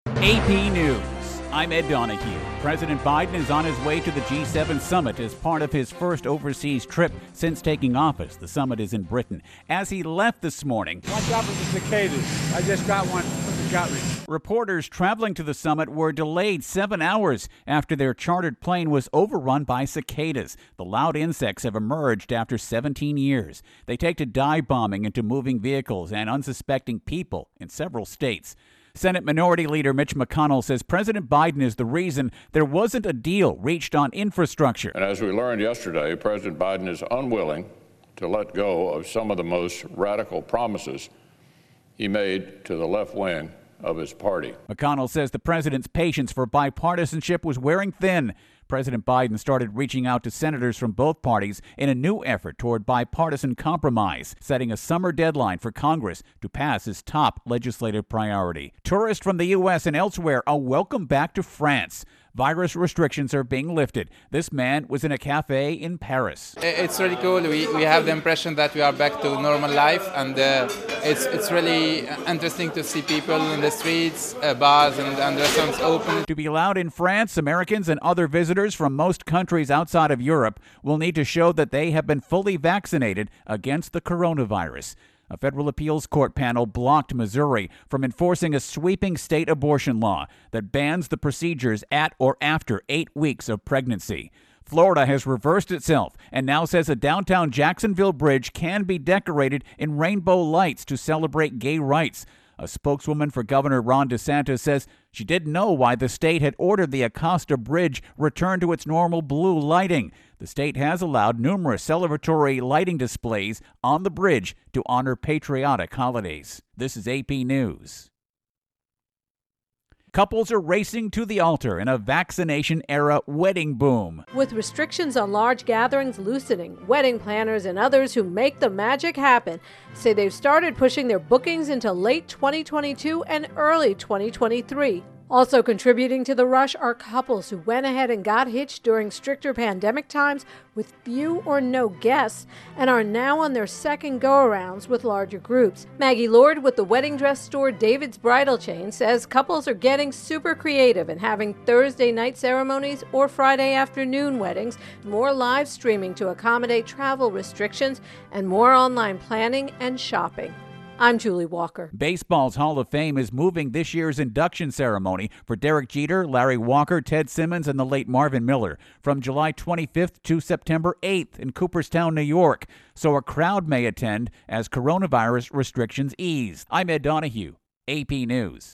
AP News. I'm Ed Donahue. President Biden is on his way to the G7 summit as part of his first overseas trip since taking office. The summit is in Britain. As he left this morning, watch out for the cicadas. I just got one. Got me. Reporters traveling to the summit were delayed 7 hours after their chartered plane was overrun by cicadas. The loud insects have emerged after 17 years. They take to dive bombing into moving vehicles and unsuspecting people in several states. Senate Minority Leader Mitch McConnell says President Biden is the reason there wasn't a deal reached on infrastructure. And as we learned yesterday, President Biden is unwilling to let go of some of the most radical promises he made to the left wing of his party. McConnell says the president's patience for bipartisanship was wearing thin. President Biden started reaching out to senators from both parties in a new effort toward bipartisan compromise, setting a summer deadline for Congress to pass his top legislative priority. Tourists from the U.S. and elsewhere are welcome back to France. Virus restrictions are being lifted. This man was in a cafe in Paris. It's really cool. We have the impression that we are back to normal life, and it's really interesting to see people in the streets, bars and restaurants open. To be allowed in France, Americans and other visitors from most countries outside of Europe will need to show that they have been fully vaccinated against the coronavirus. A federal appeals court panel blocked Missouri from enforcing a sweeping state abortion law that bans the procedures at or after 8 weeks of pregnancy. Florida has reversed itself and now says a downtown Jacksonville bridge can be decorated in rainbow lights to celebrate gay rights. A spokeswoman for Governor Ron DeSantis says she didn't know why the state had ordered the Acosta Bridge return to its normal blue lighting. The state has allowed numerous celebratory lighting displays on the bridge to honor patriotic holidays. This is AP News. Couples are racing to the altar in a vaccination-era wedding boom. With restrictions on large gatherings loosening, wedding planners and others who make the magic happen say they've started pushing their bookings into late 2022 and early 2023. Also contributing to the rush are couples who went ahead and got hitched during stricter pandemic times with few or no guests and are now on their second go-arounds with larger groups. Maggie Lord with the wedding dress store David's Bridal Chain says couples are getting super creative and having Thursday night ceremonies or Friday afternoon weddings, more live streaming to accommodate travel restrictions, and more online planning and shopping. I'm Julie Walker. Baseball's Hall of Fame is moving this year's induction ceremony for Derek Jeter, Larry Walker, Ted Simmons, and the late Marvin Miller from July 25th to September 8th in Cooperstown, New York, so a crowd may attend as coronavirus restrictions ease. I'm Ed Donahue, AP News.